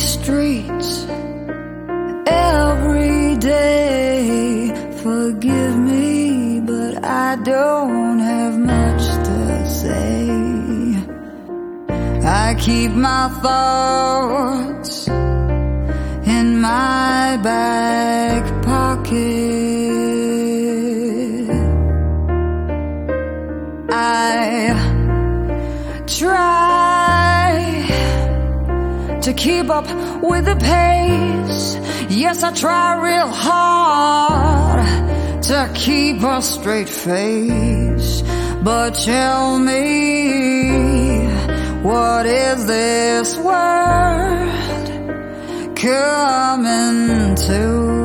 streets every day. Forgive me, but I don't have much to say. I keep my thoughts in my back pocket. I try to keep up with the pace. Yes, I try real hard to keep a straight face. But tell me, what is this world coming to?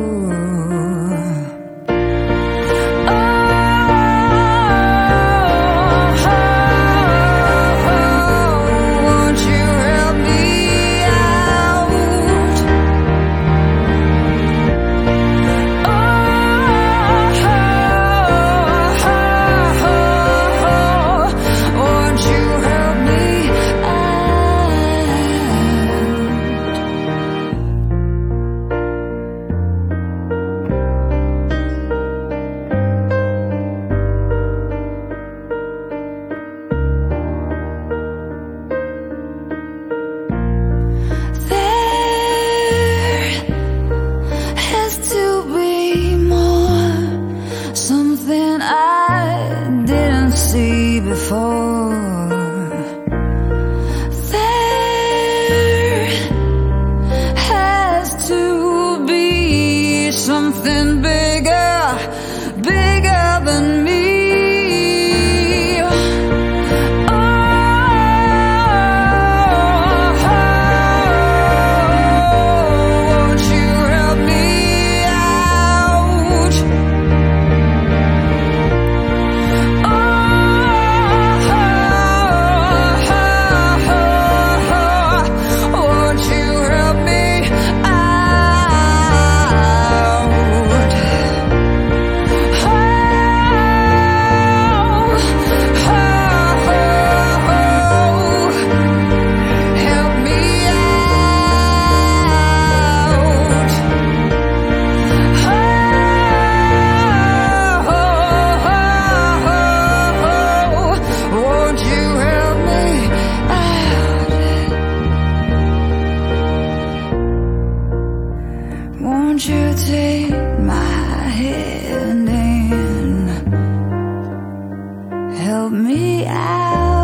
Won't you take my hand and help me out?